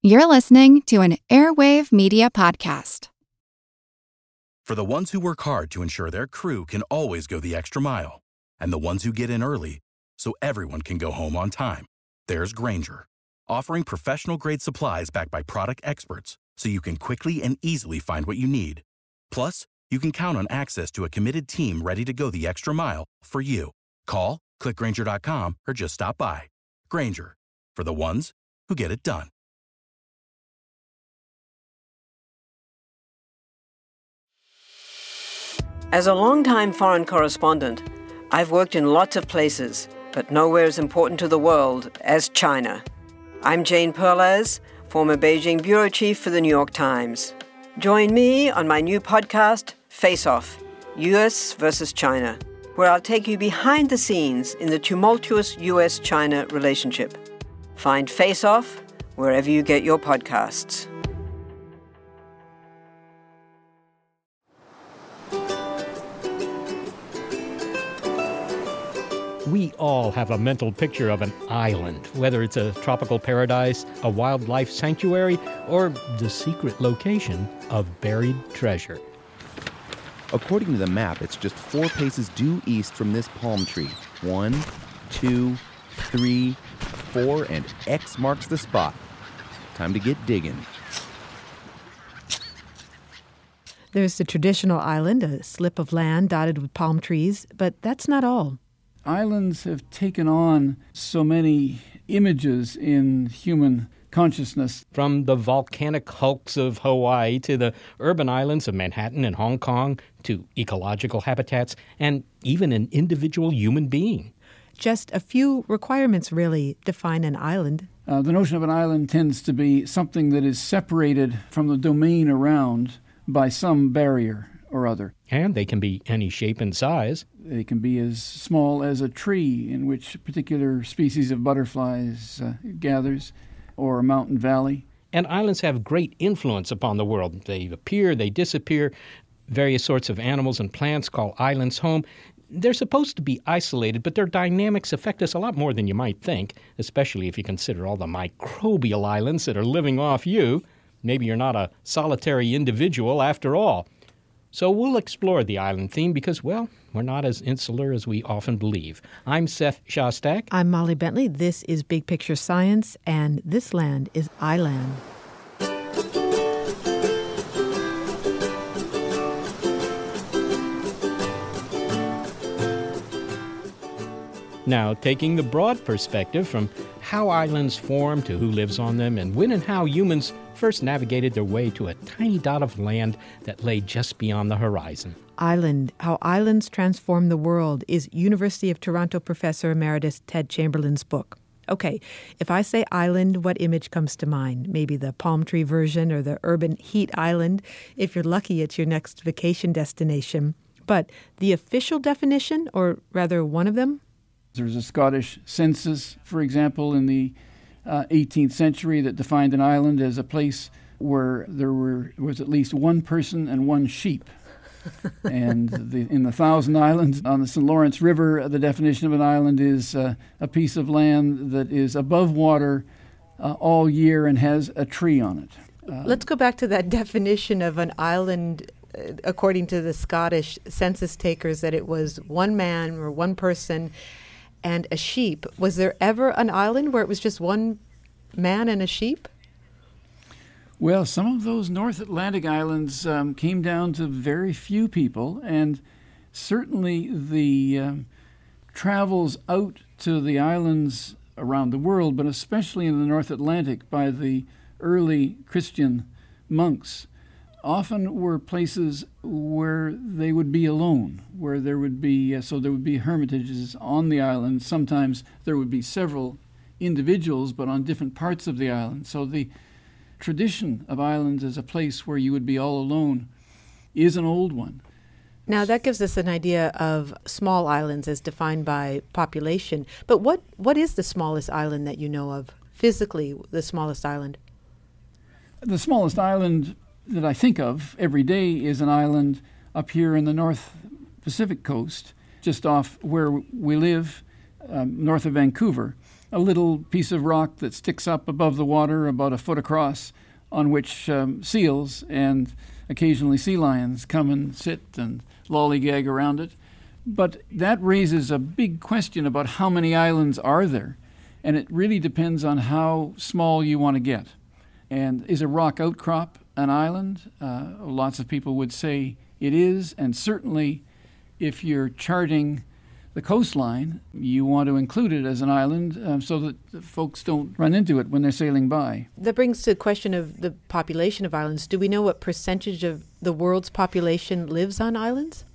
You're listening to an Airwave Media Podcast. For the ones who work hard to ensure their crew can always go the extra mile, and the ones who get in early so everyone can go home on time, there's Grainger, offering professional-grade supplies backed by product experts so you can quickly and easily find what you need. Plus, you can count on access to a committed team ready to go the extra mile for you. Call, click Grainger.com, or just stop by. Grainger, for the ones who get it done. As a longtime foreign correspondent, I've worked in lots of places, but nowhere as important to the world as China. I'm Jane Perlez, former Beijing bureau chief for the New York Times. Join me on my new podcast, Face Off, U.S. versus China, where I'll take you behind the scenes in the tumultuous U.S.-China relationship. Find Face Off wherever you get your podcasts. We all have a mental picture of an island, whether it's a tropical paradise, a wildlife sanctuary, or the secret location of buried treasure. According to the map, it's just 4 paces due east from this palm tree. 1, 2, 3, 4, and X marks the spot. Time to get digging. There's the traditional island, a slip of land dotted with palm trees, but that's not all. Islands have taken on so many images in human consciousness. From the volcanic hulks of Hawaii to the urban islands of Manhattan and Hong Kong to ecological habitats and even an individual human being. Just a few requirements really define an island. The notion of an island tends to be something that is separated from the domain around by some barrier or other. And they can be any shape and size. They can be as small as a tree in which a particular species of butterflies gathers, or a mountain valley. And islands have great influence upon the world. They appear, they disappear. Various sorts of animals and plants call islands home. They're supposed to be isolated, but their dynamics affect us a lot more than you might think, especially if you consider all the microbial islands that are living off you. Maybe you're not a solitary individual after all. So we'll explore the island theme because, well, we're not as insular as we often believe. I'm Seth Shostak. I'm Molly Bentley. This is Big Picture Science, and this land is I-Land. Now, taking the broad perspective from how islands form to who lives on them and when and how humans first navigated their way to a tiny dot of land that lay just beyond the horizon. Island, How Islands Transform the World is University of Toronto Professor Emeritus Ted Chamberlain's book. Okay, if I say island, what image comes to mind? Maybe the palm tree version or the urban heat island. If you're lucky, it's your next vacation destination. But the official definition, or rather one of them? There's a Scottish census, for example, in the 18th century that defined an island as a place where there was at least one person and one sheep. And in the Thousand Islands on the St. Lawrence River, the definition of an island is a piece of land that is above water all year and has a tree on it. Let's go back to that definition of an island. According to the Scottish census takers, that it was one man or one person and a sheep. Was there ever an island where it was just one man and a sheep? Well, some of those North Atlantic islands came down to very few people, and certainly the travels out to the islands around the world, but especially in the North Atlantic by the early Christian monks, often were places where they would be alone, where there would be hermitages on the island. Sometimes there would be several individuals, but on different parts of the island. So the tradition of islands as a place where you would be all alone is an old one. Now that gives us an idea of small islands as defined by population. But what is the smallest island that you know of? Physically, the smallest island? The smallest island that I think of every day is an island up here in the North Pacific coast, just off where we live, north of Vancouver. a little piece of rock that sticks up above the water about a foot across, on which seals and occasionally sea lions come and sit and lollygag around it. But that raises a big question about how many islands are there, and it really depends on how small you want to get. And is a rock outcrop an island? Lots of people would say it is, and certainly if you're charting the coastline, you want to include it as an island so that folks don't run into it when they're sailing by. That brings to the question of the population of islands. Do we know what percentage of the world's population lives on islands?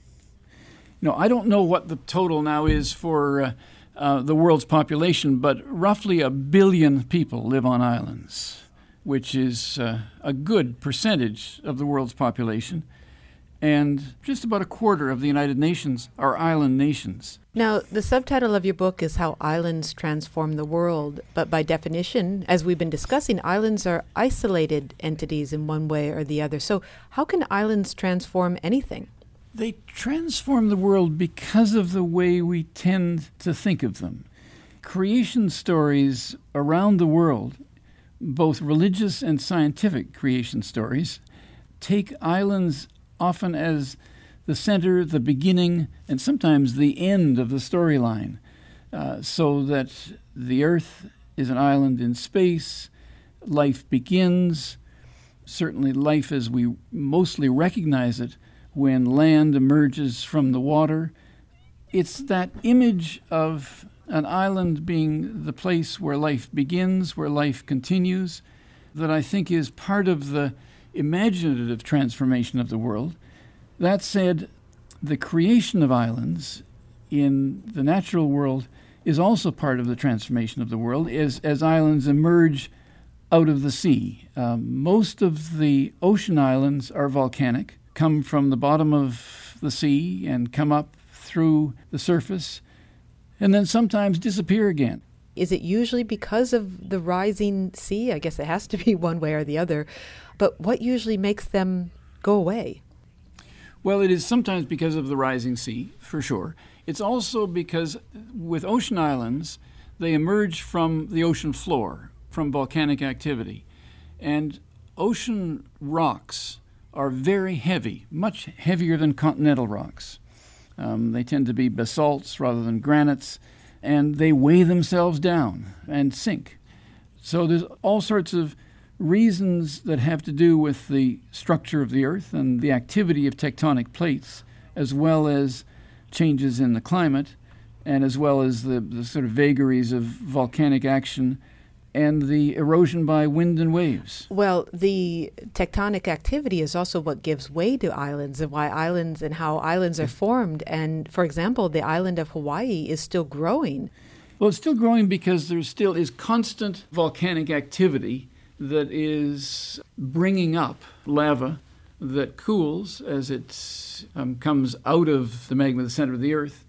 I don't know what the total now is for the world's population, but roughly 1 billion people live on islands, which is a good percentage of the world's population. And just about a quarter of the United Nations are island nations. Now, the subtitle of your book is How Islands Transform the World, but by definition, as we've been discussing, islands are isolated entities in one way or the other. So how can islands transform anything? They transform the world because of the way we tend to think of them. Creation stories around the world, both religious and scientific creation stories, take islands often as the center, the beginning, and sometimes the end of the storyline, so that the Earth is an island in space, life begins, certainly life as we mostly recognize it when land emerges from the water. It's that image of an island being the place where life begins, where life continues, that I think is part of the imaginative transformation of the world. That said, the creation of islands in the natural world is also part of the transformation of the world as islands emerge out of the sea. Most of the ocean islands are volcanic, come from the bottom of the sea and come up through the surface, and then sometimes disappear again. Is it usually because of the rising sea? I guess it has to be one way or the other. But what usually makes them go away? Well, it is sometimes because of the rising sea, for sure. It's also because with ocean islands, they emerge from the ocean floor, from volcanic activity. And ocean rocks are very heavy, much heavier than continental rocks. They tend to be basalts rather than granites, and they weigh themselves down and sink. So there's all sorts of reasons that have to do with the structure of the Earth and the activity of tectonic plates, as well as changes in the climate, and as well as the sort of vagaries of volcanic action and the erosion by wind and waves. Well, the tectonic activity is also what gives way to islands and why islands and how islands are formed. And, for example, the island of Hawaii is still growing. Well, it's still growing because there still is constant volcanic activity that is bringing up lava that cools as it comes out of the magma, the center of the Earth,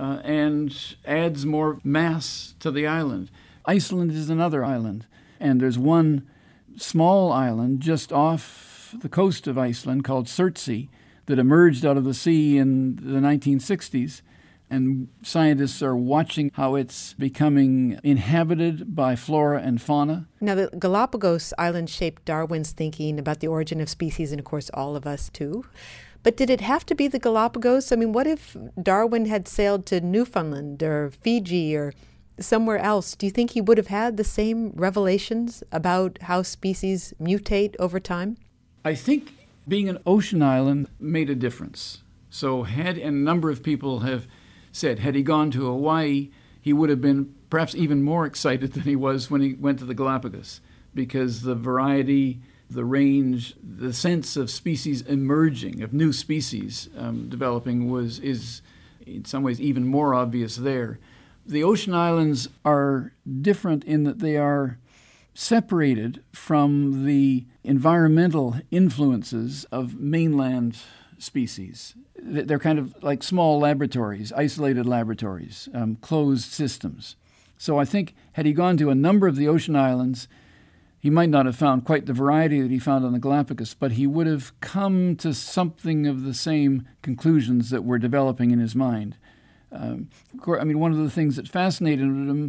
and adds more mass to the island. Iceland is another island, and there's one small island just off the coast of Iceland called Surtsey that emerged out of the sea in the 1960s, and scientists are watching how it's becoming inhabited by flora and fauna. Now, the Galapagos Island shaped Darwin's thinking about the origin of species, and of course all of us too. But did it have to be the Galapagos? I mean, what if Darwin had sailed to Newfoundland or Fiji or somewhere else? Do you think he would have had the same revelations about how species mutate over time? I think being an ocean island made a difference. So and a number of people have said, had he gone to Hawaii, he would have been perhaps even more excited than he was when he went to the Galapagos, because the variety, the range, the sense of species emerging, of new species developing is in some ways even more obvious there. The ocean islands are different in that they are separated from the environmental influences of mainland species. They're kind of like small laboratories, isolated laboratories, closed systems. So I think had he gone to a number of the ocean islands, he might not have found quite the variety that he found on the Galapagos, but he would have come to something of the same conclusions that were developing in his mind. One of the things that fascinated him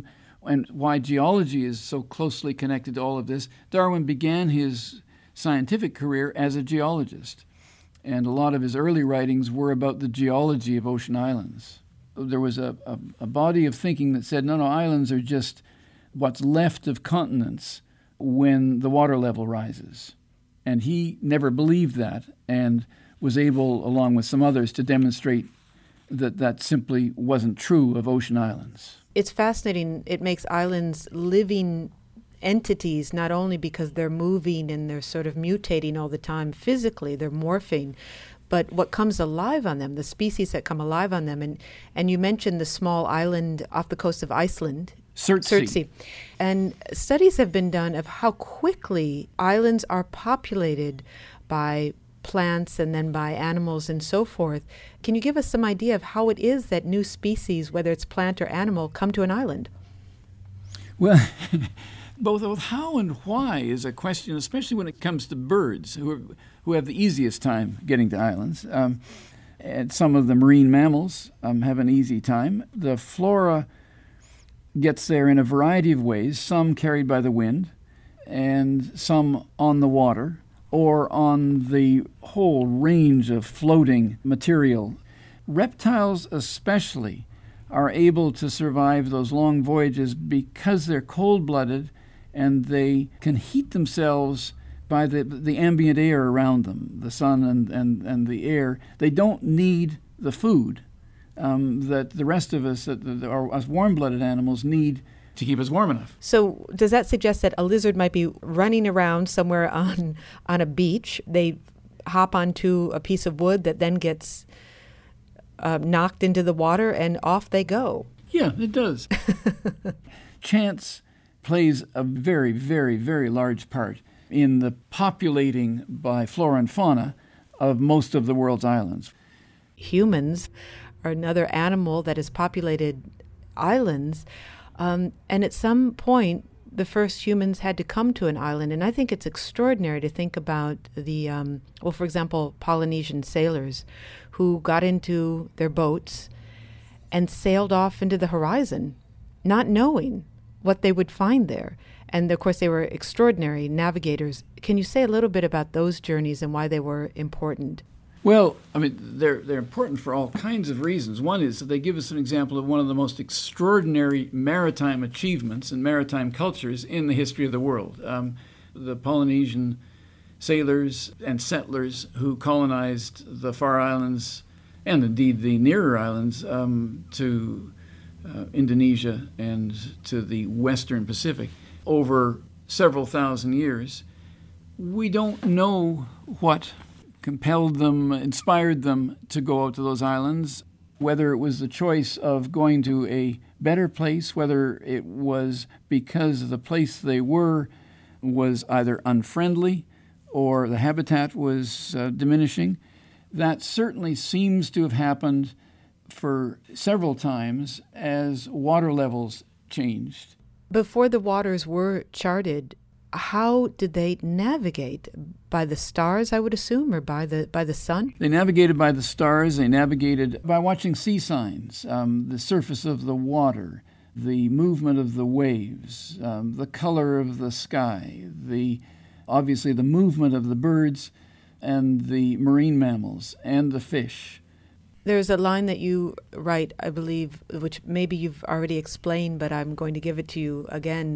and why geology is so closely connected to all of this. Darwin began his scientific career as a geologist, and a lot of his early writings were about the geology of ocean islands. There was a body of thinking that said, no, islands are just what's left of continents when the water level rises. And he never believed that, and was able, along with some others, to demonstrate that that simply wasn't true of ocean islands. It's fascinating. It makes islands living entities, not only because they're moving and they're sort of mutating all the time physically, they're morphing, but what comes alive on them, the species that come alive on them. And you mentioned the small island off the coast of Iceland, Surtsey. And studies have been done of how quickly islands are populated by plants and then by animals and so forth. Can you give us some idea of how it is that new species, whether it's plant or animal, come to an island? Well, both how and why is a question, especially when it comes to birds, who have the easiest time getting to islands. And some of the marine mammals have an easy time. The flora gets there in a variety of ways, some carried by the wind and some on the water, or on the whole range of floating material. Reptiles especially are able to survive those long voyages because they're cold-blooded and they can heat themselves by the ambient air around them, the sun and the air. They don't need the food that the rest of us, us warm-blooded animals, need to keep us warm enough. So does that suggest that a lizard might be running around somewhere on a beach? They hop onto a piece of wood that then gets knocked into the water and off they go. Yeah, it does. Chance plays a very, very, very large part in the populating by flora and fauna of most of the world's islands. Humans are another animal that has populated islands. And at some point, the first humans had to come to an island. And I think it's extraordinary to think about for example, Polynesian sailors who got into their boats and sailed off into the horizon, not knowing what they would find there. And of course, they were extraordinary navigators. Can you say a little bit about those journeys and why they were important? Well, I mean, they're important for all kinds of reasons. One is that they give us an example of one of the most extraordinary maritime achievements and maritime cultures in the history of the world. The Polynesian sailors and settlers who colonized the Far Islands, and indeed the nearer islands, to Indonesia and to the Western Pacific over several thousand years. We don't know what compelled them, inspired them to go out to those islands, whether it was the choice of going to a better place, whether it was because the place they were was either unfriendly or the habitat was diminishing. That certainly seems to have happened for several times as water levels changed. Before the waters were charted, how did they navigate? By the stars, I would assume, or by the sun? They navigated by the stars. They navigated by watching sea signs, the surface of the water, the movement of the waves, the color of the sky, obviously the movement of the birds and the marine mammals and the fish. There's a line that you write, I believe, which maybe you've already explained, but I'm going to give it to you again,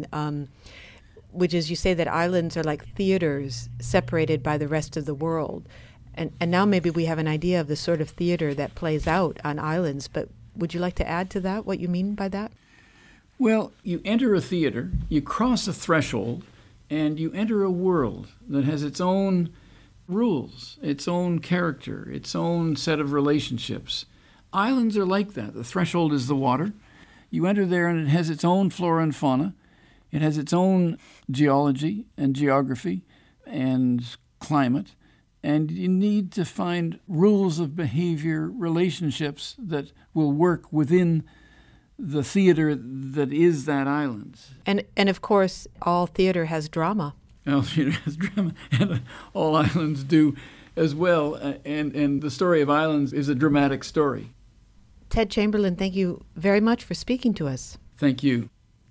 which is you say that islands are like theaters separated by the rest of the world. And now maybe we have an idea of the sort of theater that plays out on islands, but would you like to add to that what you mean by that? Well, you enter a theater, you cross a threshold, and you enter a world that has its own rules, its own character, its own set of relationships. Islands are like that. The threshold is the water. You enter there and it has its own flora and fauna. It has its own geology and geography and climate. And you need to find rules of behavior, relationships that will work within the theater that is that island. And of course, all theater has drama. All theater has drama, and all islands do as well. And the story of islands is a dramatic story. Ted Chamberlain, thank you very much for speaking to us. Thank you.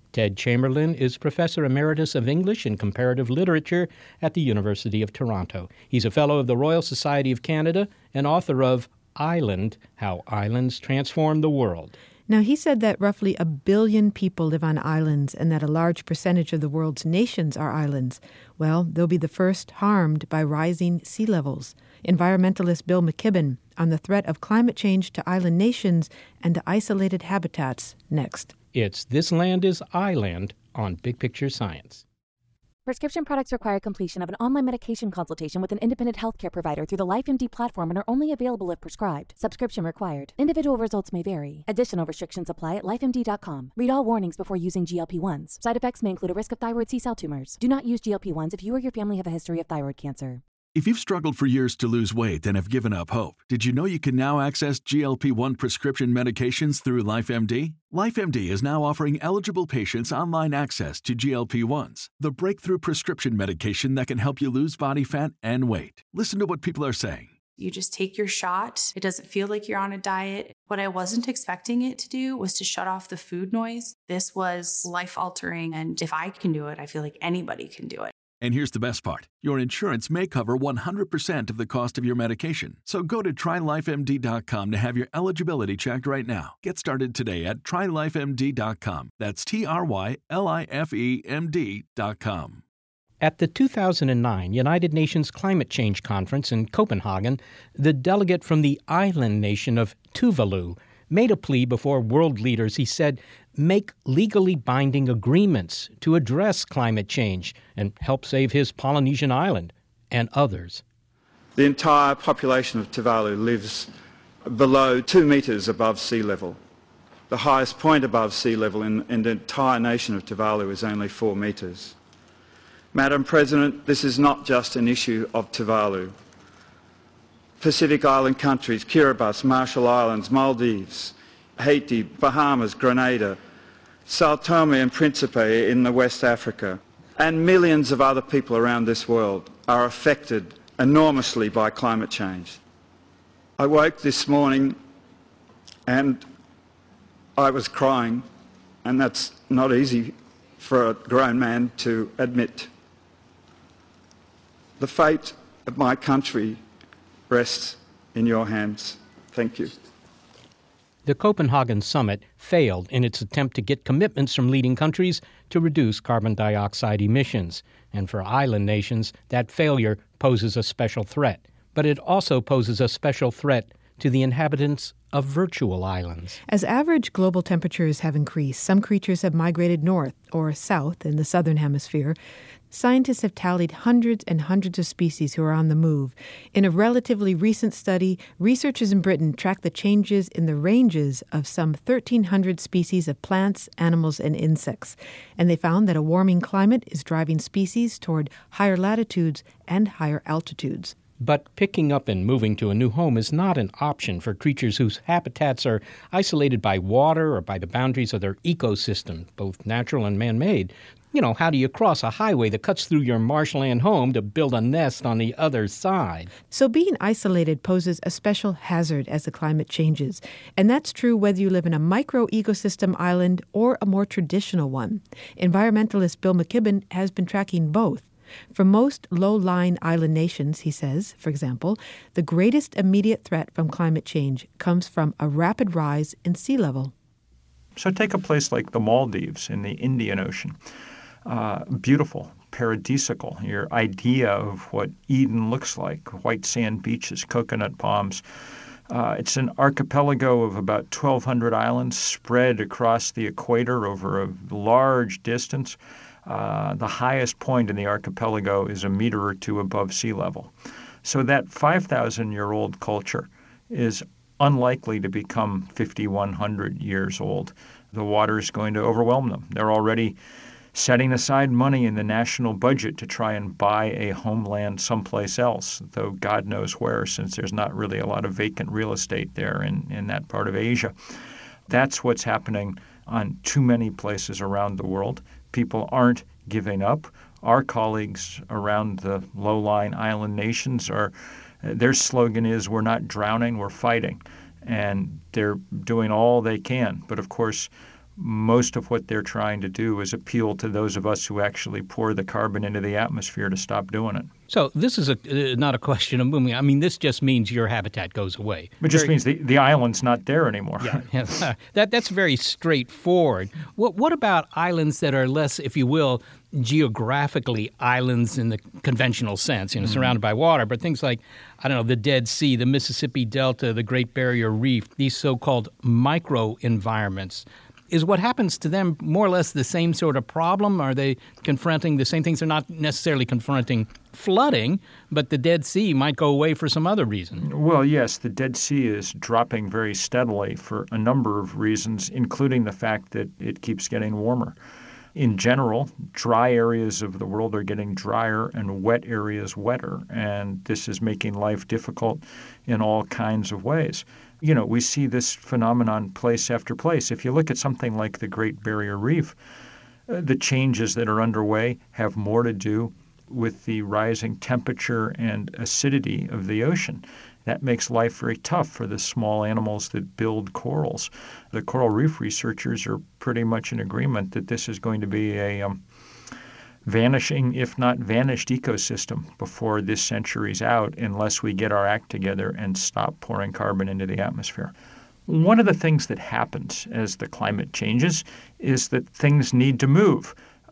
Ted Chamberlain is Professor Emeritus of English and Comparative Literature at the University of Toronto. He's a Fellow of the Royal Society of Canada and author of Island: How Islands Transform the World. Now, he said that roughly 1 billion people live on islands and that a large percentage of the world's nations are islands. Well, they'll be the first harmed by rising sea levels. Environmentalist Bill McKibben on the threat of climate change to island nations and to isolated habitats next. It's This Land is Island on Big Picture Science. Prescription products require completion of an online medication consultation with an independent healthcare provider through the LifeMD platform and are only available if prescribed. Subscription required. Individual results may vary. Additional restrictions apply at lifemd.com. Read all warnings before using GLP-1s. Side effects may include a risk of thyroid C-cell tumors. Do not use GLP-1s if you or your family have a history of thyroid cancer. If you've struggled for years to lose weight and have given up hope, did you know you can now access GLP-1 prescription medications through LifeMD? LifeMD is now offering eligible patients online access to GLP-1s, the breakthrough prescription medication that can help you lose body fat and weight. Listen to what people are saying. You just take your shot. It doesn't feel like you're on a diet. What I wasn't expecting it to do was to shut off the food noise. This was life-altering, and if I can do it, I feel like anybody can do it. And here's the best part. Your insurance may cover 100% of the cost of your medication. So go to trylifemd.com to have your eligibility checked right now. Get started today at trylifemd.com. That's trylifemd.com. At the 2009 United Nations Climate Change Conference in Copenhagen, the delegate from the island nation of Tuvalu made a plea before world leaders. He said, make legally binding agreements to address climate change and help save his Polynesian island and others. The entire population of Tuvalu lives below 2 meters above sea level. The highest point above sea level in the entire nation of Tuvalu is only 4 meters. Madam President, this is not just an issue of Tuvalu. Pacific Island countries, Kiribati, Marshall Islands, Maldives, Haiti, Bahamas, Grenada, Sao Tome and Principe in the West Africa, and millions of other people around this world are affected enormously by climate change. I woke this morning and I was crying, and that's not easy for a grown man to admit. The fate of my country rests in your hands. Thank you. The Copenhagen summit failed in its attempt to get commitments from leading countries to reduce carbon dioxide emissions. And for island nations, that failure poses a special threat. But it also poses a special threat to the inhabitants of virtual islands. As average global temperatures have increased, some creatures have migrated north or south in the southern hemisphere. Scientists have tallied hundreds and hundreds of species who are on the move. In a relatively recent study, researchers in Britain tracked the changes in the ranges of some 1,300 species of plants, animals, and insects. And they found that a warming climate is driving species toward higher latitudes and higher altitudes. But picking up and moving to a new home is not an option for creatures whose habitats are isolated by water or by the boundaries of their ecosystem, both natural and man-made. You know, how do you cross a highway that cuts through your marshland home to build a nest on the other side? So being isolated poses a special hazard as the climate changes. And that's true whether you live in a micro-ecosystem island or a more traditional one. Environmentalist Bill McKibben has been tracking both. For most low-lying island nations, he says, for example, the greatest immediate threat from climate change comes from a rapid rise in sea level. So take a place like the Maldives in the Indian Ocean. Beautiful, paradisical, your idea of what Eden looks like, white sand beaches, coconut palms. It's an archipelago of about 1,200 islands spread across the equator over a large distance. The highest point in the archipelago is a meter or two above sea level. So that 5,000-year-old culture is unlikely to become 5,100 years old. The water is going to overwhelm them. They're already setting aside money in the national budget to try and buy a homeland someplace else, though God knows where, since there's not really a lot of vacant real estate there in that part of Asia. That's what's happening on too many places around the world. People aren't giving up. Our colleagues around the low-lying island nations their slogan is, we're not drowning, we're fighting. And they're doing all they can. But of course, most of what they're trying to do is appeal to those of us who actually pour the carbon into the atmosphere to stop doing it. So this is not a question of moving. I mean, this just means your habitat goes away. It just means the island's not there anymore. Yeah. That's very straightforward. What about islands that are less, if you will, geographically islands in the conventional sense, surrounded by water, but things like, I don't know, the Dead Sea, the Mississippi Delta, the Great Barrier Reef, these so-called micro-environments. Is what happens to them more or less the same sort of problem? Are they confronting the same things? They're not necessarily confronting flooding, but the Dead Sea might go away for some other reason. Well, yes, the Dead Sea is dropping very steadily for a number of reasons, including the fact that it keeps getting warmer. In general, dry areas of the world are getting drier and wet areas wetter, and this is making life difficult in all kinds of ways. We see this phenomenon place after place. If you look at something like the Great Barrier Reef, the changes that are underway have more to do with the rising temperature and acidity of the ocean. That makes life very tough for the small animals that build corals. The coral reef researchers are pretty much in agreement that this is going to be a vanishing, if not vanished, ecosystem before this century's out unless we get our act together and stop pouring carbon into the atmosphere. One of the things that happens as the climate changes is that things need to move.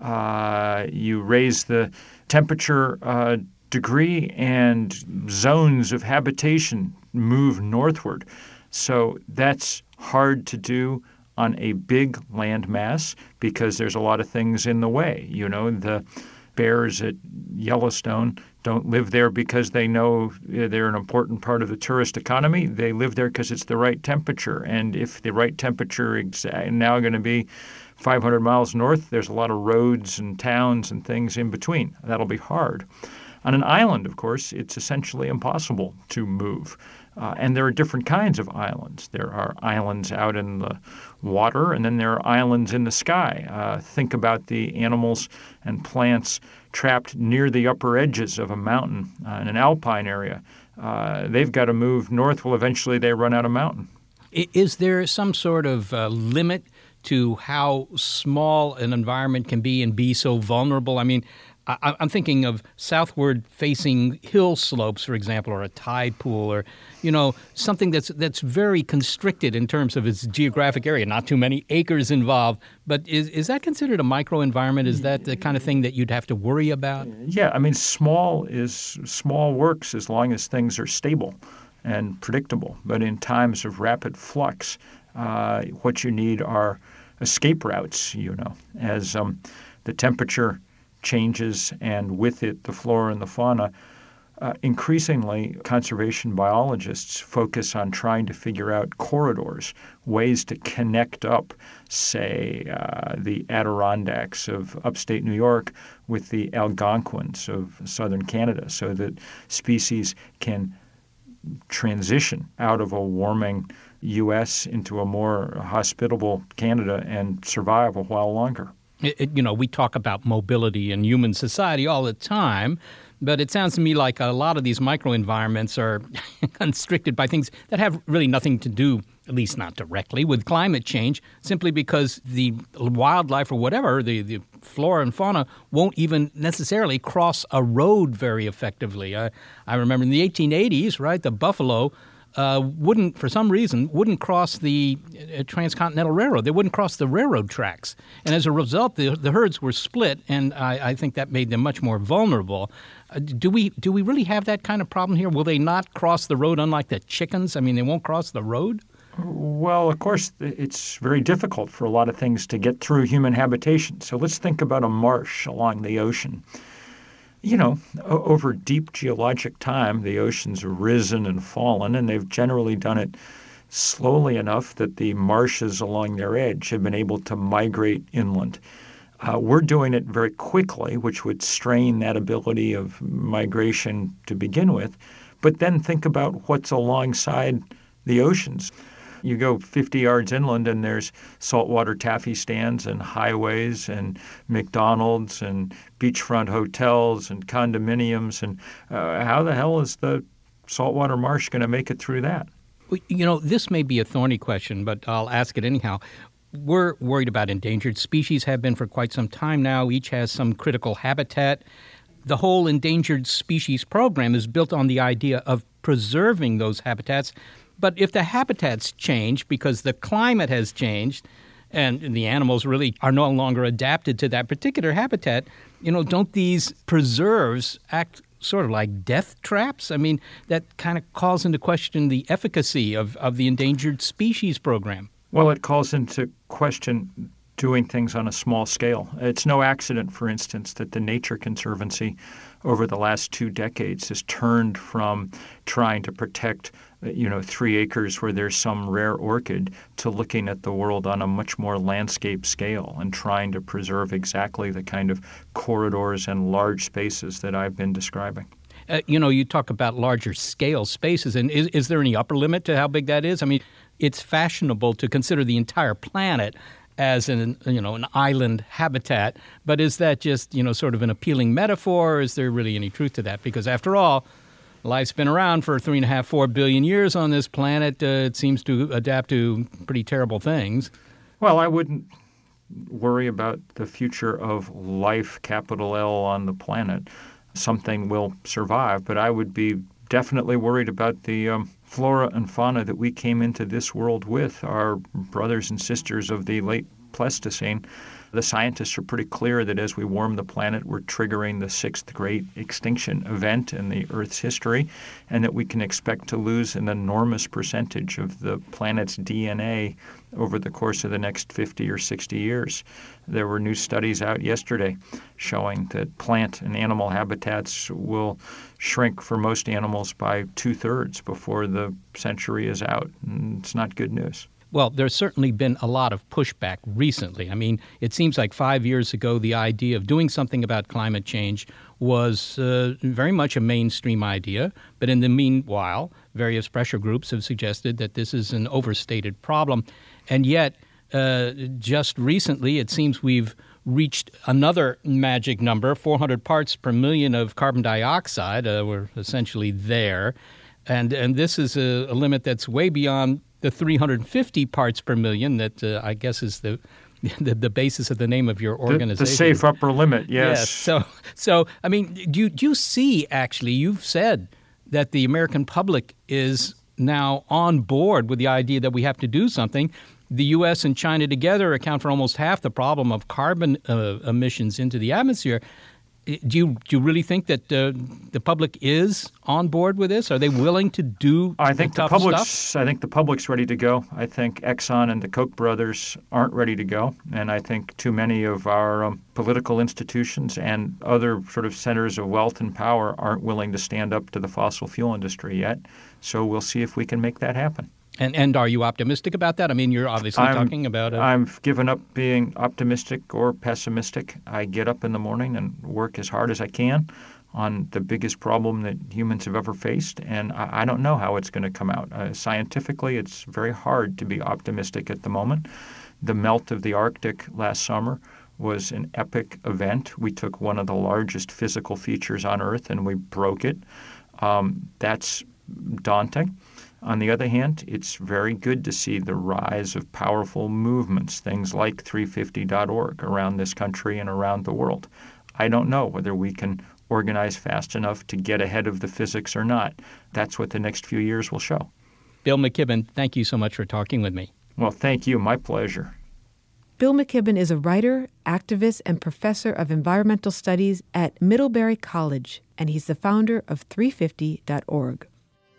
You raise the temperature degree and zones of habitation move northward. So that's hard to do on a big land mass because there's a lot of things in the way. The bears at Yellowstone don't live there because they know they're an important part of the tourist economy. They live there because it's the right temperature. And if the right temperature is now going to be 500 miles north, there's a lot of roads and towns and things in between. That'll be hard. On an island, of course, it's essentially impossible to move. And there are different kinds of islands. There are islands out in the water, and then there are islands in the sky. Think about the animals and plants trapped near the upper edges of a mountain in an alpine area. They've got to move north. Well, eventually they run out of mountain. Is there some sort of limit to how small an environment can be and be so vulnerable? I mean, I'm thinking of southward-facing hill slopes, for example, or a tide pool, or something that's very constricted in terms of its geographic area. Not too many acres involved, but is that considered a microenvironment? Is that the kind of thing that you'd have to worry about? Yeah, I mean, small works as long as things are stable and predictable. But in times of rapid flux, what you need are escape routes. As the temperature changes, and with it the flora and the fauna. Increasingly, conservation biologists focus on trying to figure out corridors, ways to connect up, say, the Adirondacks of upstate New York with the Algonquins of southern Canada, so that species can transition out of a warming U.S. into a more hospitable Canada and survive a while longer. We talk about mobility in human society all the time, but it sounds to me like a lot of these microenvironments are constricted by things that have really nothing to do, at least not directly, with climate change, simply because the wildlife or whatever, the flora and fauna, won't even necessarily cross a road very effectively. I remember in the 1880s, right, the buffalo wouldn't cross the Transcontinental Railroad. They wouldn't cross the railroad tracks. And as a result, the herds were split, and I think that made them much more vulnerable. Do we really have that kind of problem here? Will they not cross the road unlike the chickens? I mean, they won't cross the road? Well, of course, it's very difficult for a lot of things to get through human habitation. So let's think about a marsh along the ocean. Over deep geologic time, the oceans have risen and fallen, and they've generally done it slowly enough that the marshes along their edge have been able to migrate inland. We're doing it very quickly, which would strain that ability of migration to begin with. But then think about what's alongside the oceans. You go 50 yards inland and there's saltwater taffy stands and highways and McDonald's and beachfront hotels and condominiums. And how the hell is the saltwater marsh going to make it through that? This may be a thorny question, but I'll ask it anyhow. we're worried about endangered species, have been for quite some time now. Each has some critical habitat. The whole endangered species program is built on the idea of preserving those habitats. But if the habitats change because the climate has changed and the animals really are no longer adapted to that particular habitat, don't these preserves act sort of like death traps? I mean, that kind of calls into question the efficacy of the endangered species program. Well, it calls into question doing things on a small scale. It's no accident, for instance, that the Nature Conservancy over the last 2 decades has turned from trying to protect 3 acres where there's some rare orchid to looking at the world on a much more landscape scale and trying to preserve exactly the kind of corridors and large spaces that I've been describing. You talk about larger scale spaces, and is there any upper limit to how big that is? I mean, it's fashionable to consider the entire planet as an island habitat, but is that just, sort of an appealing metaphor, or is there really any truth to that? Because after all, life's been around for 3.5–4 billion years on this planet. It seems to adapt to pretty terrible things. Well, I wouldn't worry about the future of life, capital L, on the planet. Something will survive, but I would be definitely worried about the flora and fauna that we came into this world with, our brothers and sisters of the late Pleistocene. The scientists are pretty clear that as we warm the planet, we're triggering the 6th great extinction event in the Earth's history, and that we can expect to lose an enormous percentage of the planet's DNA over the course of the next 50 or 60 years. There were new studies out yesterday showing that plant and animal habitats will shrink for most animals by 2/3 before the century is out. And it's not good news. Well, there's certainly been a lot of pushback recently. I mean, it seems like 5 years ago, the idea of doing something about climate change was very much a mainstream idea. But in the meanwhile, various pressure groups have suggested that this is an overstated problem. And yet, just recently, it seems we've reached another magic number, 400 parts per million of carbon dioxide. We're essentially there. And this is a limit that's way beyond the 350 parts per million that I guess is the basis of the name of your organization. The safe upper limit, yes. Yes. So I mean, do you see, actually, you've said that the American public is now on board with the idea that we have to do something. The U.S. and China together account for almost half the problem of carbon emissions into the atmosphere. Do you really think that the public is on board with this? Are they willing to do the tough stuff? I think the public's ready to go. I think Exxon and the Koch brothers aren't ready to go. And I think too many of our political institutions and other sort of centers of wealth and power aren't willing to stand up to the fossil fuel industry yet. So we'll see if we can make that happen. And are you optimistic about that? I mean, you're obviously talking about it. I've given up being optimistic or pessimistic. I get up in the morning and work as hard as I can on the biggest problem that humans have ever faced, and I don't know how it's going to come out. Scientifically, it's very hard to be optimistic at the moment. The melt of the Arctic last summer was an epic event. We took one of the largest physical features on Earth and we broke it. That's daunting. On the other hand, it's very good to see the rise of powerful movements, things like 350.org around this country and around the world. I don't know whether we can organize fast enough to get ahead of the physics or not. That's what the next few years will show. Bill McKibben, thank you so much for talking with me. Well, thank you. My pleasure. Bill McKibben is a writer, activist, and professor of environmental studies at Middlebury College, and he's the founder of 350.org.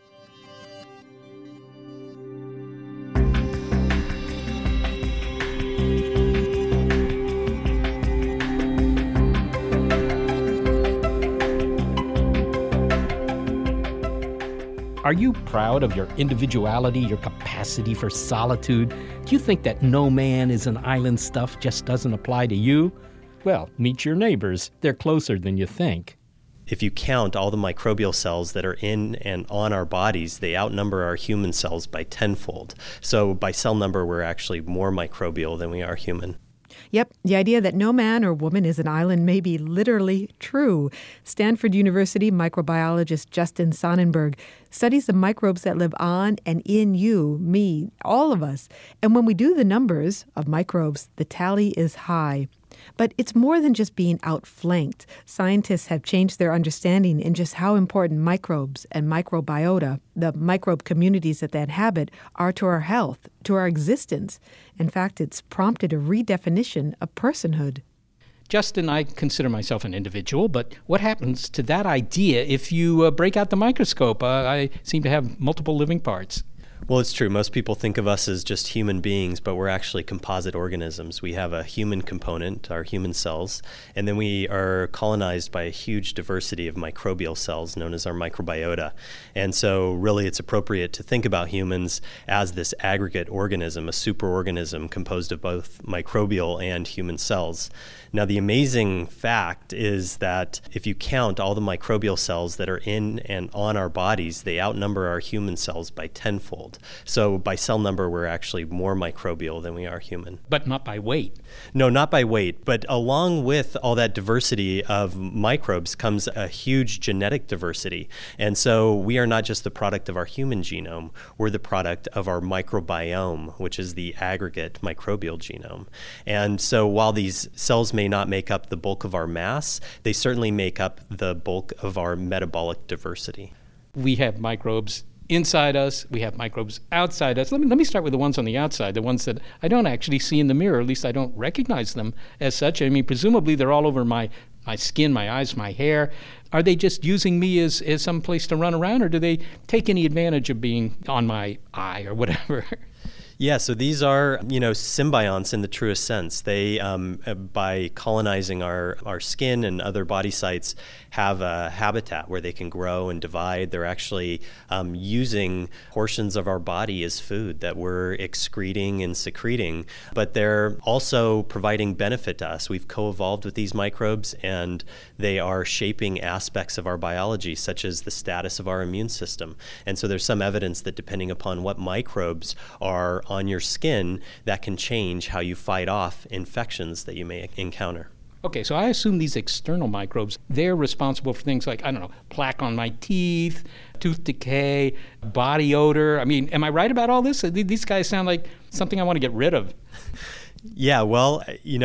Are you proud of your individuality, your capacity for solitude? Do you think that no man is an island stuff just doesn't apply to you? Well, meet your neighbors. They're closer than you think. If you count all the microbial cells that are in and on our bodies, they outnumber our human cells by tenfold. So by cell number, we're actually more microbial than we are human. Yep, the idea that no man or woman is an island may be literally true. Stanford University microbiologist Justin Sonnenberg studies the microbes that live on and in you, me, all of us. And when we do the numbers of microbes, the tally is high. But it's more than just being outflanked. Scientists have changed their understanding in just how important microbes and microbiota, the microbe communities that they inhabit, are to our health, to our existence. In fact, it's prompted a redefinition of personhood. Justin, I consider myself an individual, but what happens to that idea if you break out the microscope? I seem to have multiple living parts. Well, it's true. Most people think of us as just human beings, but we're actually composite organisms. We have a human component, our human cells, and then we are colonized by a huge diversity of microbial cells known as our microbiota. And so really it's appropriate to think about humans as this aggregate organism, a superorganism composed of both microbial and human cells. Now, the amazing fact is that if you count all the microbial cells that are in and on our bodies, they outnumber our human cells by tenfold. So by cell number, we're actually more microbial than we are human. But not by weight. No, not by weight. But along with all that diversity of microbes comes a huge genetic diversity. And so we are not just the product of our human genome, we're the product of our microbiome, which is the aggregate microbial genome. And so while these cells may not make up the bulk of our mass, they certainly make up the bulk of our metabolic diversity. We have microbes inside us, we have microbes outside us. Let me start with the ones on the outside, the ones that I don't actually see in the mirror, at least I don't recognize them as such. I mean, presumably they're all over my skin, my eyes, my hair. Are they just using me as some place to run around, or do they take any advantage of being on my eye or whatever? Yeah, so these are, symbionts in the truest sense. They, by colonizing our skin and other body sites, have a habitat where they can grow and divide. They're actually using portions of our body as food that we're excreting and secreting, but they're also providing benefit to us. We've co-evolved with these microbes, and they are shaping aspects of our biology, such as the status of our immune system. And so there's some evidence that depending upon what microbes are on your skin, that can change how you fight off infections that you may encounter. Okay, so I assume these external microbes, they're responsible for things like, plaque on my teeth, tooth decay, body odor. I mean, am I right about all this? These guys sound like something I want to get rid of. Yeah, well,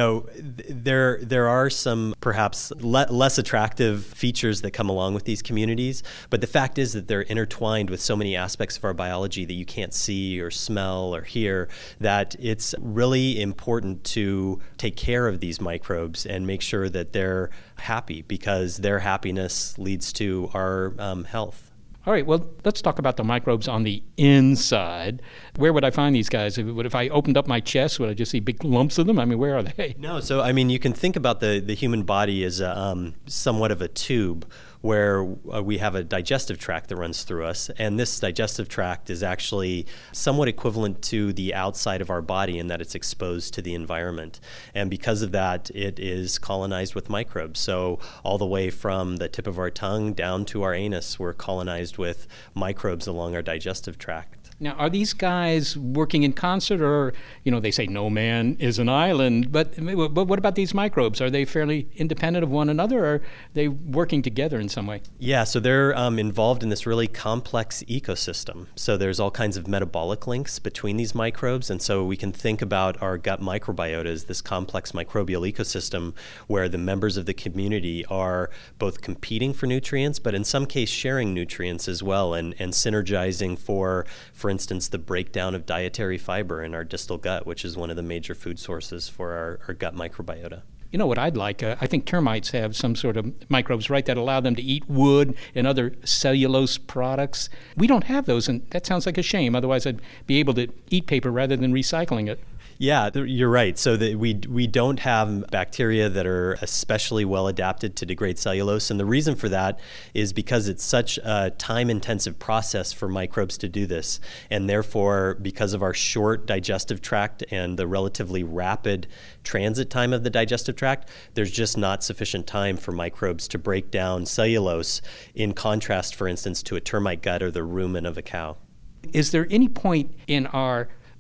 there are some perhaps less attractive features that come along with these communities, but the fact is that they're intertwined with so many aspects of our biology that you can't see or smell or hear, that it's really important to take care of these microbes and make sure that they're happy, because their happiness leads to our health. All right, well, let's talk about the microbes on the inside. Where would I find these guys? If I opened up my chest, would I just see big lumps of them? I mean, where are they? No, so you can think about the human body as somewhat of a tube where we have a digestive tract that runs through us. And this digestive tract is actually somewhat equivalent to the outside of our body in that it's exposed to the environment. And because of that, it is colonized with microbes. So all the way from the tip of our tongue down to our anus, we're colonized with microbes along our digestive tract. Now, are these guys working in concert, or, they say no man is an island, but what about these microbes? Are they fairly independent of one another, or are they working together in some way? Yeah, so they're involved in this really complex ecosystem. So there's all kinds of metabolic links between these microbes, and so we can think about our gut microbiota as this complex microbial ecosystem where the members of the community are both competing for nutrients, but in some case sharing nutrients as well, and synergizing for instance, the breakdown of dietary fiber in our distal gut, which is one of the major food sources for our gut microbiota. You know what I'd like? I think termites have some sort of microbes, right, that allow them to eat wood and other cellulose products. We don't have those, and that sounds like a shame. Otherwise, I'd be able to eat paper rather than recycling it. Yeah, you're right. So we don't have bacteria that are especially well adapted to degrade cellulose. And the reason for that is because it's such a time-intensive process for microbes to do this. And therefore, because of our short digestive tract and the relatively rapid transit time of the digestive tract, there's just not sufficient time for microbes to break down cellulose, in contrast, for instance, to a termite gut or the rumen of a cow. Is there any point in our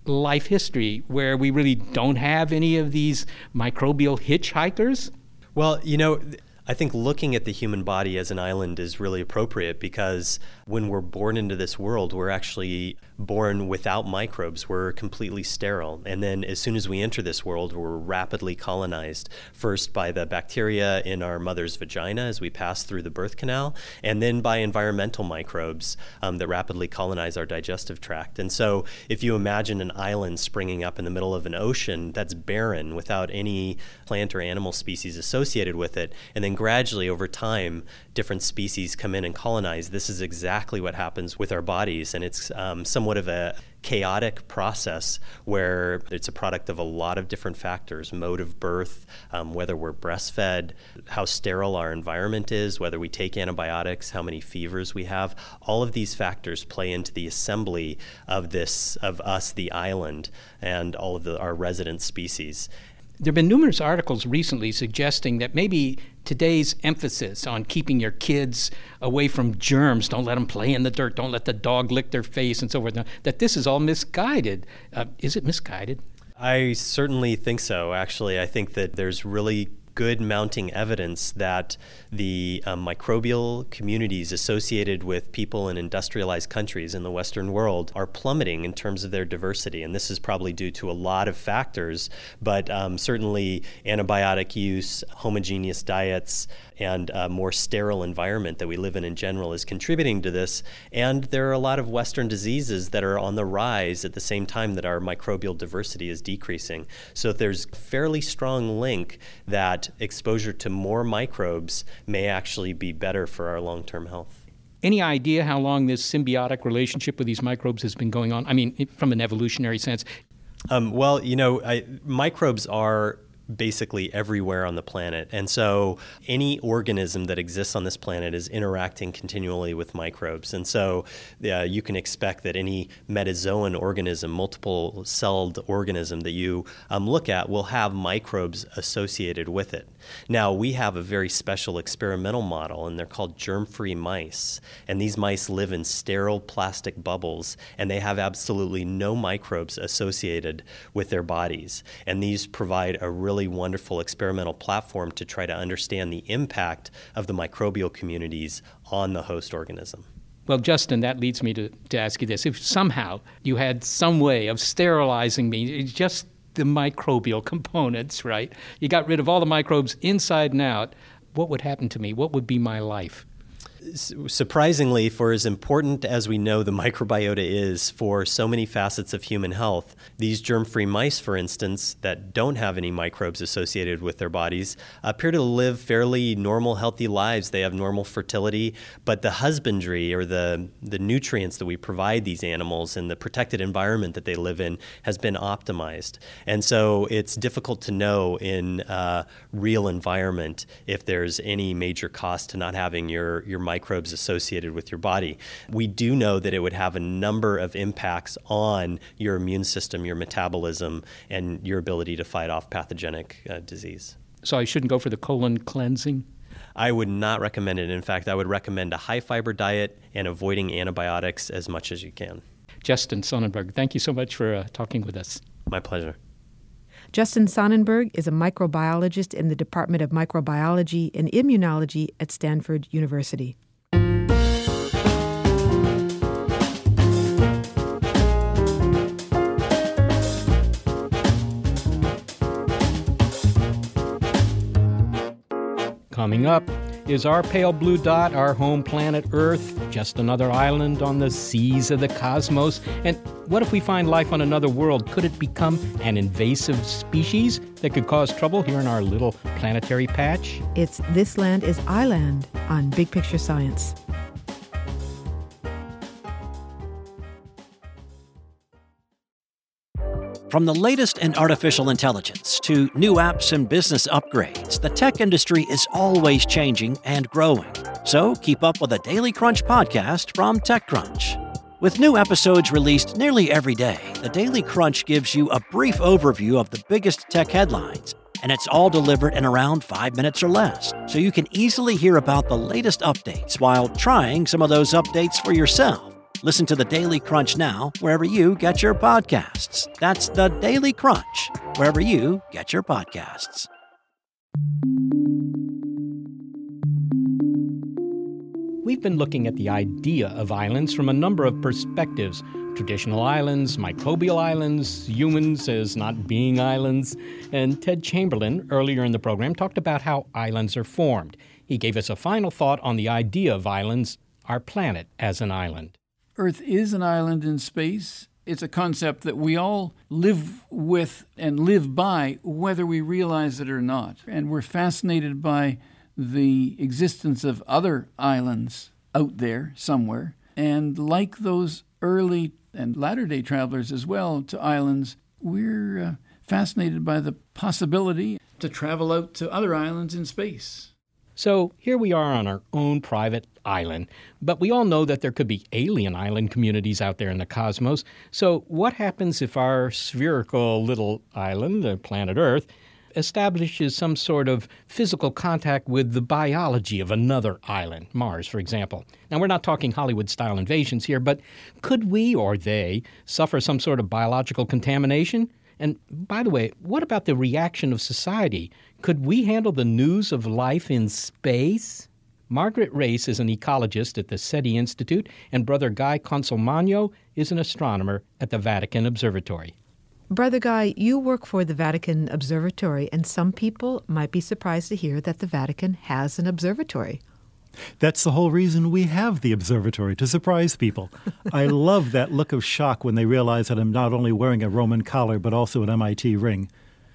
life history where we really don't have any of these microbial hitchhikers? Well, I think looking at the human body as an island is really appropriate because when we're born into this world, we're actually born without microbes. We're completely sterile. And then as soon as we enter this world, we're rapidly colonized, first by the bacteria in our mother's vagina as we pass through the birth canal, and then by environmental microbes that rapidly colonize our digestive tract. And so if you imagine an island springing up in the middle of an ocean that's barren without any plant or animal species associated with it, and then gradually over time, different species come in and colonize. This is exactly what happens with our bodies, and it's somewhat of a chaotic process where it's a product of a lot of different factors: mode of birth, whether we're breastfed, how sterile our environment is, whether we take antibiotics, how many fevers we have. All of these factors play into the assembly of us, the island, and all of our resident species. There have been numerous articles recently suggesting that maybe today's emphasis on keeping your kids away from germs, don't let them play in the dirt, don't let the dog lick their face and so forth, that this is all misguided. Is it misguided? I certainly think so, actually. I think that there's really good mounting evidence that the microbial communities associated with people in industrialized countries in the Western world are plummeting in terms of their diversity. And this is probably due to a lot of factors, but certainly antibiotic use, homogeneous diets, and a more sterile environment that we live in general is contributing to this. And there are a lot of Western diseases that are on the rise at the same time that our microbial diversity is decreasing. So there's a fairly strong link that exposure to more microbes may actually be better for our long-term health. Any idea how long this symbiotic relationship with these microbes has been going on? I mean, from an evolutionary sense. Microbes are basically everywhere on the planet. And so any organism that exists on this planet is interacting continually with microbes. And so you can expect that any metazoan organism, multiple-celled organism that you look at will have microbes associated with it. Now, we have a very special experimental model, and they're called germ-free mice. And these mice live in sterile plastic bubbles, and they have absolutely no microbes associated with their bodies. And these provide a really wonderful experimental platform to try to understand the impact of the microbial communities on the host organism. Well, Justin, that leads me to ask you this. If somehow you had some way of sterilizing me, just the microbial components, right? You got rid of all the microbes inside and out, what would happen to me? What would be my life? Surprisingly, for as important as we know the microbiota is for so many facets of human health, these germ-free mice, for instance, that don't have any microbes associated with their bodies, appear to live fairly normal, healthy lives. They have normal fertility, but the husbandry or the nutrients that we provide these animals and the protected environment that they live in has been optimized. And so it's difficult to know in a real environment if there's any major cost to not having your microbes associated with your body. We do know that it would have a number of impacts on your immune system, your metabolism, and your ability to fight off pathogenic disease. So I shouldn't go for the colon cleansing? I would not recommend it. In fact, I would recommend a high-fiber diet and avoiding antibiotics as much as you can. Justin Sonnenberg, thank you so much for talking with us. My pleasure. Justin Sonnenberg is a microbiologist in the Department of Microbiology and Immunology at Stanford University. Coming up, is our pale blue dot our home planet Earth, just another island on the seas of the cosmos? And what if we find life on another world? Could it become an invasive species that could cause trouble here in our little planetary patch? It's This Land is Island on Big Picture Science. From the latest in artificial intelligence to new apps and business upgrades, the tech industry is always changing and growing. So keep up with the Daily Crunch podcast from TechCrunch. With new episodes released nearly every day, the Daily Crunch gives you a brief overview of the biggest tech headlines, and it's all delivered in around 5 minutes or less, so you can easily hear about the latest updates while trying some of those updates for yourself. Listen to The Daily Crunch now, wherever you get your podcasts. That's The Daily Crunch, wherever you get your podcasts. We've been looking at the idea of islands from a number of perspectives. Traditional islands, microbial islands, humans as not being islands. And Ted Chamberlain, earlier in the program, talked about how islands are formed. He gave us a final thought on the idea of islands, our planet as an island. Earth is an island in space. It's a concept that we all live with and live by, whether we realize it or not. And we're fascinated by the existence of other islands out there somewhere. And like those early and latter-day travelers as well to islands, we're fascinated by the possibility to travel out to other islands in space. So here we are on our own private island, but we all know that there could be alien island communities out there in the cosmos. So what happens if our spherical little island, the planet Earth, establishes some sort of physical contact with the biology of another island, Mars, for example? Now, we're not talking Hollywood-style invasions here, but could we or they suffer some sort of biological contamination? And by the way, what about the reaction of society? Could we handle the news of life in space? Margaret Race is an ecologist at the SETI Institute, and Brother Guy Consolmagno is an astronomer at the Vatican Observatory. Brother Guy, you work for the Vatican Observatory, and some people might be surprised to hear that the Vatican has an observatory. That's the whole reason we have the observatory, to surprise people. I love that look of shock when they realize that I'm not only wearing a Roman collar, but also an MIT ring.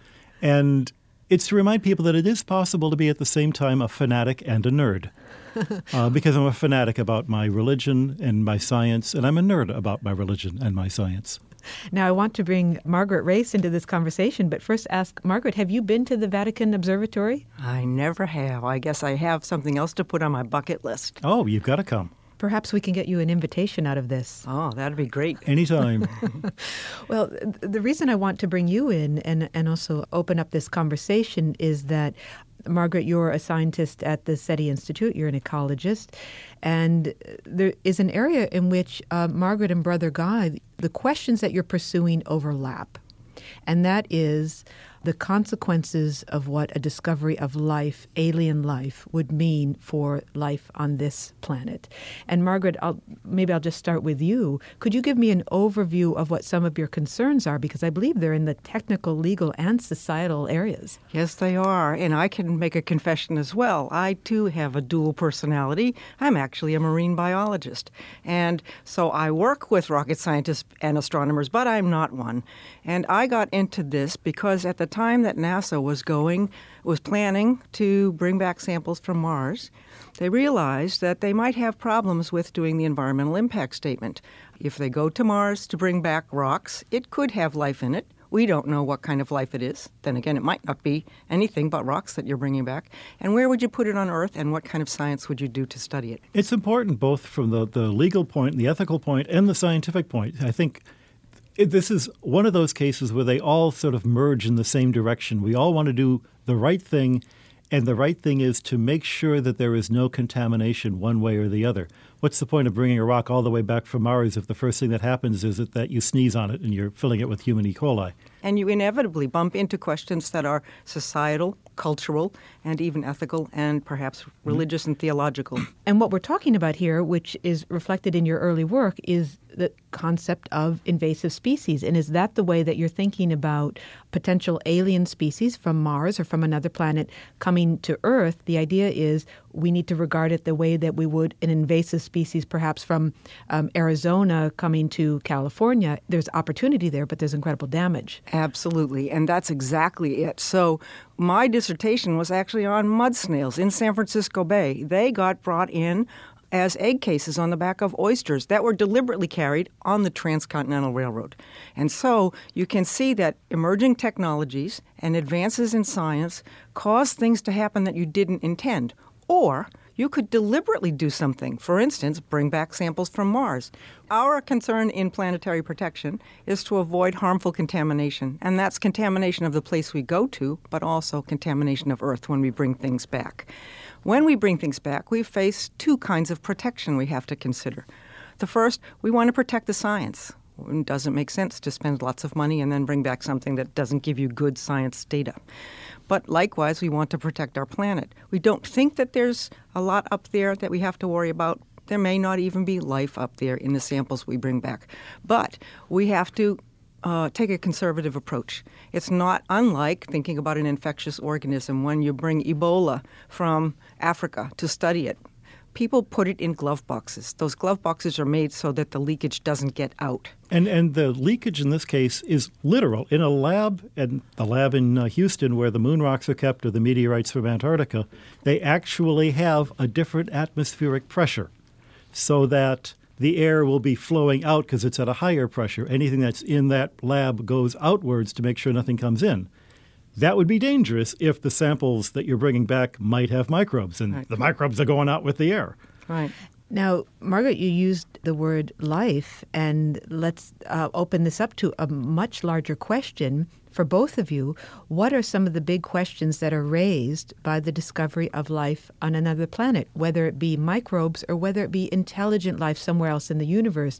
And it's to remind people that it is possible to be at the same time a fanatic and a nerd. Because I'm a fanatic about my religion and my science, and I'm a nerd about my religion and my science. Now, I want to bring Margaret Race into this conversation, but first ask Margaret, have you been to the Vatican Observatory? I never have. I guess I have something else to put on my bucket list. Oh, you've got to come. Perhaps we can get you an invitation out of this. Oh, that'd be great. Anytime. Well, the reason I want to bring you in and also open up this conversation is that, Margaret, you're a scientist at the SETI Institute. You're an ecologist. And there is an area in which Margaret and Brother Guy, the questions that you're pursuing overlap. And that is the consequences of what a discovery of life, alien life, would mean for life on this planet. And Margaret, maybe I'll just start with you. Could you give me an overview of what some of your concerns are? Because I believe they're in the technical, legal, and societal areas. Yes, they are. And I can make a confession as well. I, too, have a dual personality. I'm actually a marine biologist. And so I work with rocket scientists and astronomers, but I'm not one. And I got into this because at the time that NASA was planning to bring back samples from Mars, they realized that they might have problems with doing the environmental impact statement. If they go to Mars to bring back rocks, it could have life in it. We don't know what kind of life it is. Then again, it might not be anything but rocks that you're bringing back. And where would you put it on Earth, and what kind of science would you do to study it? It's important both from the legal point, the ethical point, and the scientific point. I think this is one of those cases where they all sort of merge in the same direction. We all want to do the right thing, and the right thing is to make sure that there is no contamination one way or the other. What's the point of bringing a rock all the way back from Mars if the first thing that happens is that you sneeze on it and you're filling it with human E. coli? And you inevitably bump into questions that are societal, cultural, and even ethical, and perhaps religious and theological. And what we're talking about here, which is reflected in your early work, is the concept of invasive species. And is that the way that you're thinking about potential alien species from Mars or from another planet coming to Earth? The idea is we need to regard it the way that we would an invasive species perhaps from Arizona coming to California. There's opportunity there, but there's incredible damage. Absolutely, and that's exactly it. So my dissertation was actually on mud snails in San Francisco Bay. They got brought in as egg cases on the back of oysters that were deliberately carried on the Transcontinental Railroad. And so you can see that emerging technologies and advances in science cause things to happen that you didn't intend. Or you could deliberately do something. For instance, bring back samples from Mars. Our concern in planetary protection is to avoid harmful contamination, and that's contamination of the place we go to, but also contamination of Earth when we bring things back. When we bring things back, we face two kinds of protection we have to consider. The first, we want to protect the science. It doesn't make sense to spend lots of money and then bring back something that doesn't give you good science data. But likewise, we want to protect our planet. We don't think that there's a lot up there that we have to worry about. There may not even be life up there in the samples we bring back. But we have to take a conservative approach. It's not unlike thinking about an infectious organism when you bring Ebola from Africa to study it. People put it in glove boxes. Those glove boxes are made so that the leakage doesn't get out. And the leakage in this case is literal. In a lab, and the lab in Houston where the moon rocks are kept or the meteorites from Antarctica, they actually have a different atmospheric pressure so that the air will be flowing out because it's at a higher pressure. Anything that's in that lab goes outwards to make sure nothing comes in. That would be dangerous if the samples that you're bringing back might have microbes, and the microbes are going out with the air. Right. Now, Margaret, you used the word life, and let's open this up to a much larger question for both of you. What are some of the big questions that are raised by the discovery of life on another planet, whether it be microbes or whether it be intelligent life somewhere else in the universe?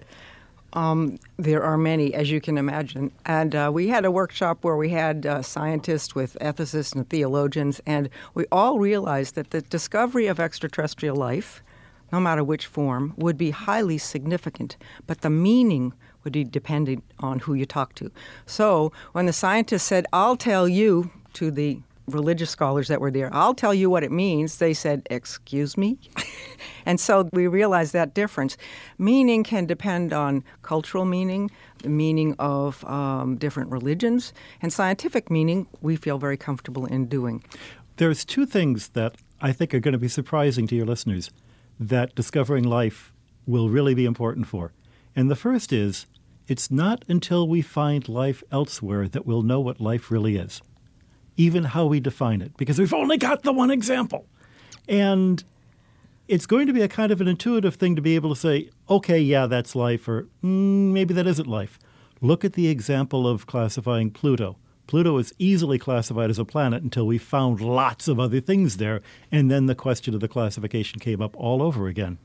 There are many, as you can imagine. And we had a workshop where we had scientists with ethicists and theologians, and we all realized that the discovery of extraterrestrial life, no matter which form, would be highly significant, but the meaning would be dependent on who you talk to. So when the scientists said, I'll tell you, to the religious scholars that were there, I'll tell you what it means, they said, excuse me? And so we realized that difference. Meaning can depend on cultural meaning, the meaning of different religions, and scientific meaning we feel very comfortable in doing. There's two things that I think are going to be surprising to your listeners that discovering life will really be important for. And the first is, it's not until we find life elsewhere that we'll know what life really is, even how we define it, because we've only got the one example. And it's going to be a kind of an intuitive thing to be able to say, okay, yeah, that's life, or maybe that isn't life. Look at the example of classifying Pluto. Pluto is easily classified as a planet until we found lots of other things there, and then the question of the classification came up all over again.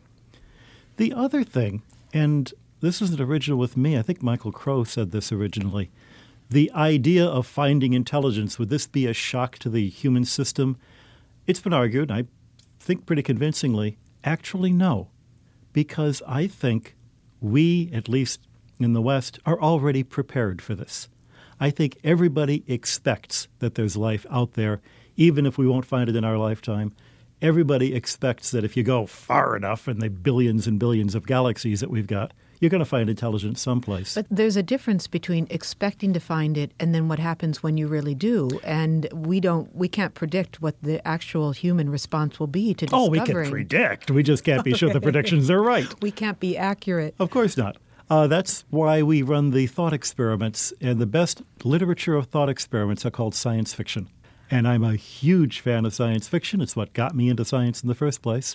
The other thing, and this isn't original with me, I think Michael Crow said this originally, the idea of finding intelligence, would this be a shock to the human system? It's been argued, I think pretty convincingly, actually no, because I think we, at least in the West, are already prepared for this. I think everybody expects that there's life out there, even if we won't find it in our lifetime. Everybody expects that if you go far enough in the billions and billions of galaxies that we've got, you're going to find intelligence someplace. But there's a difference between expecting to find it and then what happens when you really do. And we can't predict what the actual human response will be to discovering. Oh, we can predict. We just can't be sure the predictions are right. We can't be accurate. Of course not. That's why we run the thought experiments, and the best literature of thought experiments are called science fiction. And I'm a huge fan of science fiction. It's what got me into science in the first place.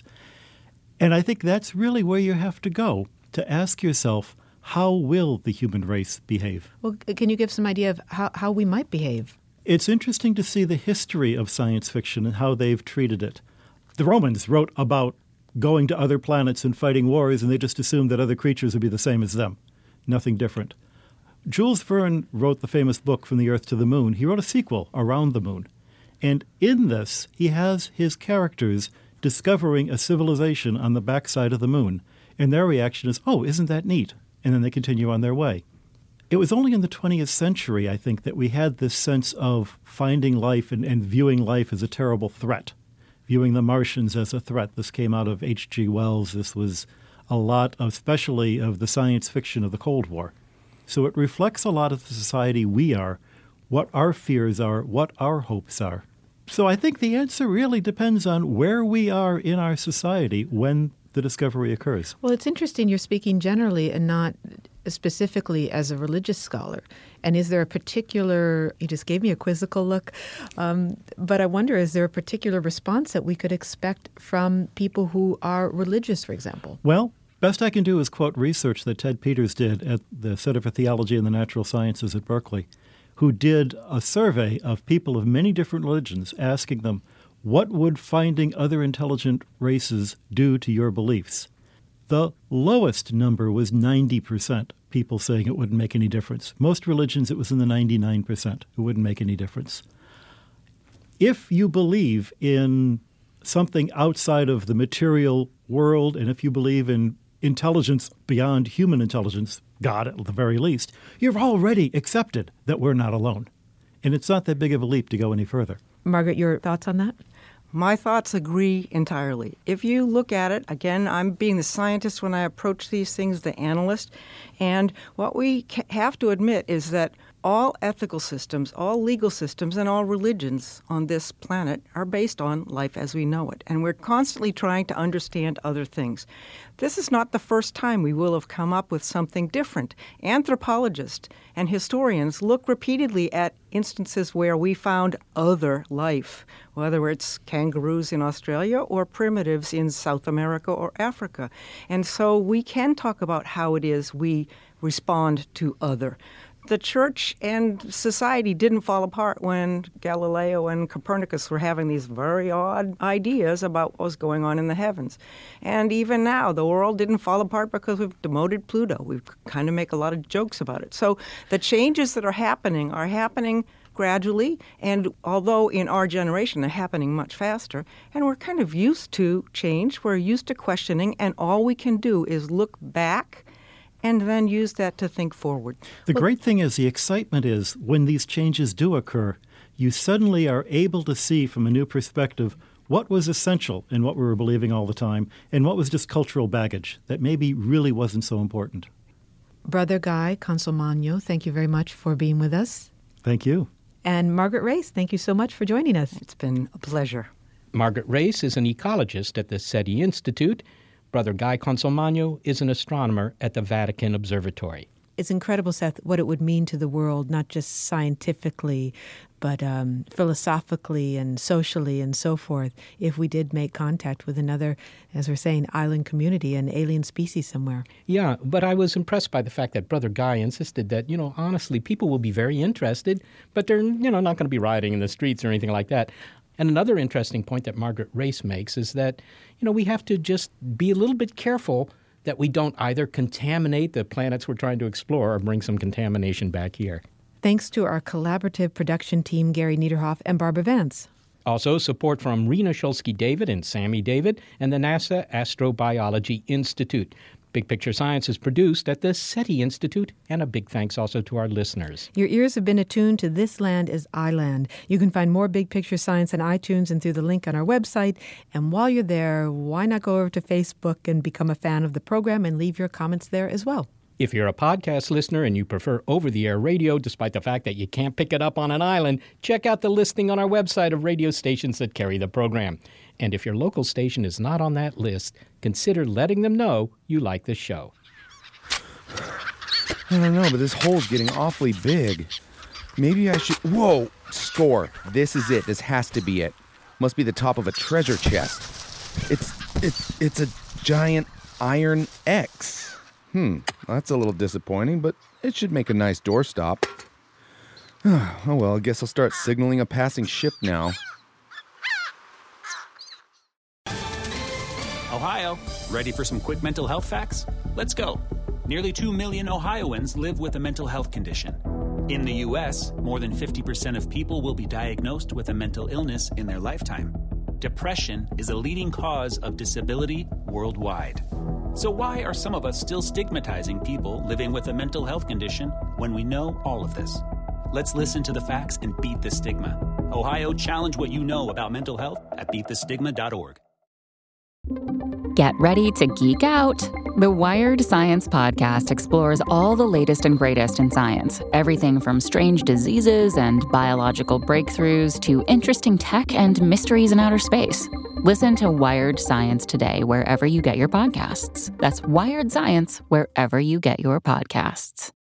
And I think that's really where you have to go to ask yourself, how will the human race behave? Well, can you give some idea of how we might behave? It's interesting to see the history of science fiction and how they've treated it. The Romans wrote about going to other planets and fighting wars, and they just assumed that other creatures would be the same as them. Nothing different. Jules Verne wrote the famous book From the Earth to the Moon. He wrote a sequel, Around the Moon. And in this, he has his characters discovering a civilization on the backside of the moon. And their reaction is, oh, isn't that neat? And then they continue on their way. It was only in the 20th century, I think, that we had this sense of finding life and viewing life as a terrible threat, viewing the Martians as a threat. This came out of H.G. Wells. This was a lot, especially of the science fiction of the Cold War. So it reflects a lot of the society we are, what our fears are, what our hopes are. So I think the answer really depends on where we are in our society when the discovery occurs. Well, it's interesting you're speaking generally and not specifically as a religious scholar. And is there a particular, you just gave me a quizzical look, but I wonder, is there a particular response that we could expect from people who are religious, for example? Well, best I can do is quote research that Ted Peters did at the Center for Theology and the Natural Sciences at Berkeley, who did a survey of people of many different religions, asking them, what would finding other intelligent races do to your beliefs? The lowest number was 90%, people saying it wouldn't make any difference. Most religions, it was in the 99%. It wouldn't make any difference. If you believe in something outside of the material world, and if you believe in intelligence beyond human intelligence, God at the very least, you've already accepted that we're not alone. And it's not that big of a leap to go any further. Margaret, your thoughts on that? My thoughts agree entirely. If you look at it, again, I'm being the scientist when I approach these things, the analyst, and what we have to admit is that all ethical systems, all legal systems, and all religions on this planet are based on life as we know it, and we're constantly trying to understand other things. This is not the first time we will have come up with something different. Anthropologists and historians look repeatedly at instances where we found other life, whether it's kangaroos in Australia or primitives in South America or Africa. And so we can talk about how it is we respond to other. The church and society didn't fall apart when Galileo and Copernicus were having these very odd ideas about what was going on in the heavens. And even now, the world didn't fall apart because we've demoted Pluto. We kind of make a lot of jokes about it. So the changes that are happening gradually, and although in our generation they're happening much faster, and we're kind of used to change, we're used to questioning, and all we can do is look back and then use that to think forward. The great thing is the excitement is when these changes do occur, you suddenly are able to see from a new perspective what was essential in what we were believing all the time and what was just cultural baggage that maybe really wasn't so important. Brother Guy Consolmagno, thank you very much for being with us. Thank you. And Margaret Race, thank you so much for joining us. It's been a pleasure. Margaret Race is an ecologist at the SETI Institute. Brother Guy Consolmagno is an astronomer at the Vatican Observatory. It's incredible, Seth, what it would mean to the world, not just scientifically, but philosophically and socially and so forth, if we did make contact with another, as we're saying, island community, an alien species somewhere. Yeah, but I was impressed by the fact that Brother Guy insisted that, honestly, people will be very interested, but they're, not going to be rioting in the streets or anything like that. And another interesting point that Margaret Race makes is that, we have to just be a little bit careful that we don't either contaminate the planets we're trying to explore or bring some contamination back here. Thanks to our collaborative production team, Gary Niederhoff and Barbara Vance. Also, support from Rena Shulsky-David and Sammy David and the NASA Astrobiology Institute. Big Picture Science is produced at the SETI Institute, and a big thanks also to our listeners. Your ears have been attuned to This Land is I-Land. You can find more Big Picture Science on iTunes and through the link on our website. And while you're there, why not go over to Facebook and become a fan of the program and leave your comments there as well? If you're a podcast listener and you prefer over-the-air radio, despite the fact that you can't pick it up on an island, check out the listing on our website of radio stations that carry the program. And if your local station is not on that list, consider letting them know you like the show. I don't know, but this hole's getting awfully big. Maybe I should... Whoa! Score. This is it. This has to be it. Must be the top of a treasure chest. It's a giant iron X. That's a little disappointing, but it should make a nice doorstop. Oh well, I guess I'll start signaling a passing ship now. Ohio, ready for some quick mental health facts? Let's go. Nearly 2 million Ohioans live with a mental health condition. In the U.S., more than 50% of people will be diagnosed with a mental illness in their lifetime. Depression is a leading cause of disability worldwide. So why are some of us still stigmatizing people living with a mental health condition when we know all of this? Let's listen to the facts and beat the stigma. Ohio, challenge what you know about mental health at beatthestigma.org. Get ready to geek out. The Wired Science Podcast explores all the latest and greatest in science. Everything from strange diseases and biological breakthroughs to interesting tech and mysteries in outer space. Listen to Wired Science today wherever you get your podcasts. That's Wired Science wherever you get your podcasts.